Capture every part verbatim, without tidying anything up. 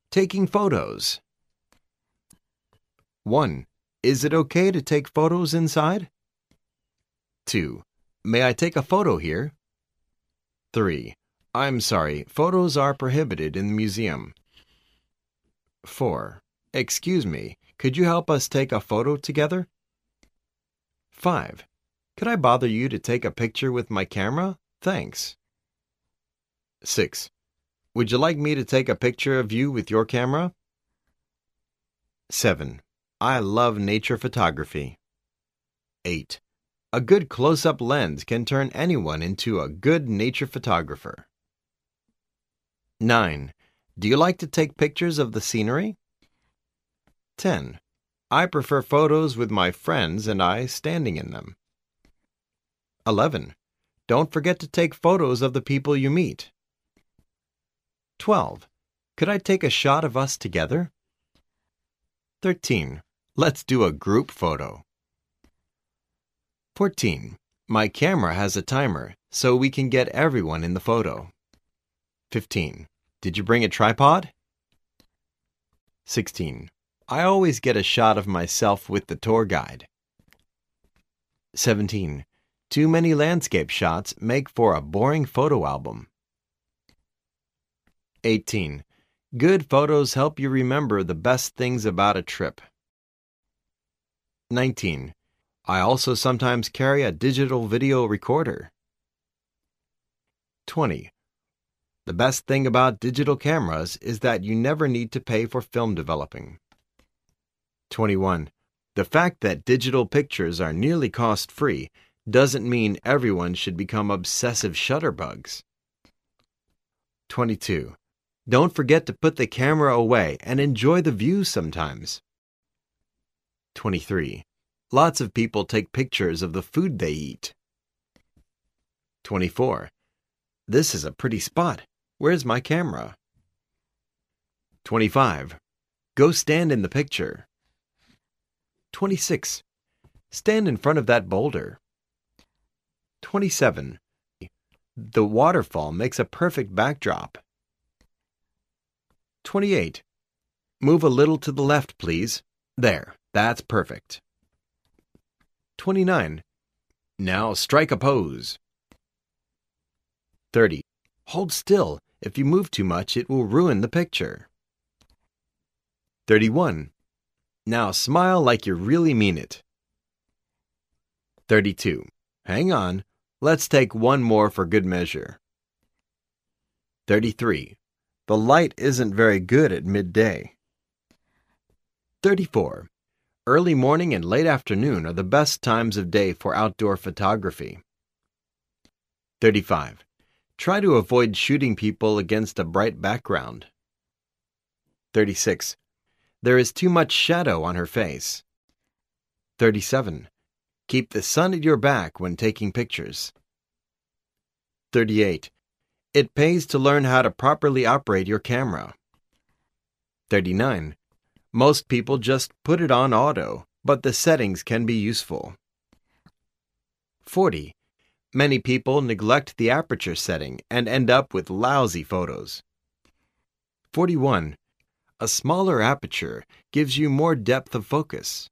Taking photos. one. Is it okay to take photos inside? two. May I take a photo here? three. I'm sorry, photos are prohibited in the museum. four. Excuse me, could you help us take a photo together? five. Could I bother you to take a picture with my camera? Thanks. six. Would you like me to take a picture of you with your camera? seven. I love nature photography. eight. A good close-up lens can turn anyone into a good nature photographer. nine. Do you like to take pictures of the scenery? ten. I prefer photos with my friends and I standing in them. eleven. Don't forget to take photos of the people you meet. twelve. Could I take a shot of us together? thirteen. Let's do a group photo. fourteen. My camera has a timer, so we can get everyone in the photo. fifteen. Did you bring a tripod? sixteen. I always get a shot of myself with the tour guide. seventeen. Too many landscape shots make for a boring photo album. eighteen. Good photos help you remember the best things about a trip. nineteen. I also sometimes carry a digital video recorder. twenty. The best thing about digital cameras is that you never need to pay for film developing. twenty-one. The fact that digital pictures are nearly cost-free doesn't mean everyone should become obsessive shutterbugs. twenty-two. Don't forget to put the camera away and enjoy the view sometimes. twenty-three. Lots of people take pictures of the food they eat. twenty-four. This is a pretty spot. Where's my camera? twenty-five. Go stand in the picture. twenty-six. Stand in front of that boulder. twenty-seven. The waterfall makes a perfect backdrop. twenty-eight. Move a little to the left, please. There, that's perfect. twenty-nine. Now strike a pose. thirty. Hold still. If you move too much, it will ruin the picture. thirty-one. Now smile like you really mean it. thirty-two. Hang on. Let's take one more for good measure. thirty-three. The light isn't very good at midday. thirty-four. Early morning and late afternoon are the best times of day for outdoor photography. thirty-five. Try to avoid shooting people against a bright background. thirty-six. There is too much shadow on her face. thirty-seven. Keep the sun at your back when taking pictures. thirty-eight. It pays to learn how to properly operate your camera. thirty-nine. Most people just put it on auto, but the settings can be useful. forty. Many people neglect the aperture setting and end up with lousy photos. forty-one. A smaller aperture gives you more depth of focus.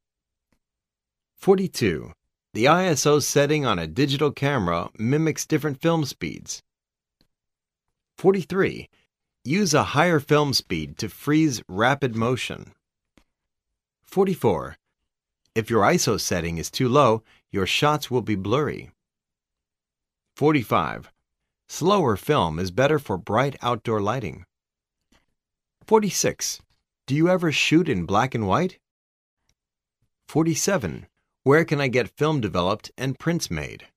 forty-two. The I S O setting on a digital camera mimics different film speeds. forty-three. Use a higher film speed to freeze rapid motion. forty-four. If your I S O setting is too low, your shots will be blurry. forty-five. Slower film is better for bright outdoor lighting. forty-six. Do you ever shoot in black and white? forty-seven. Where can I get film developed and prints made?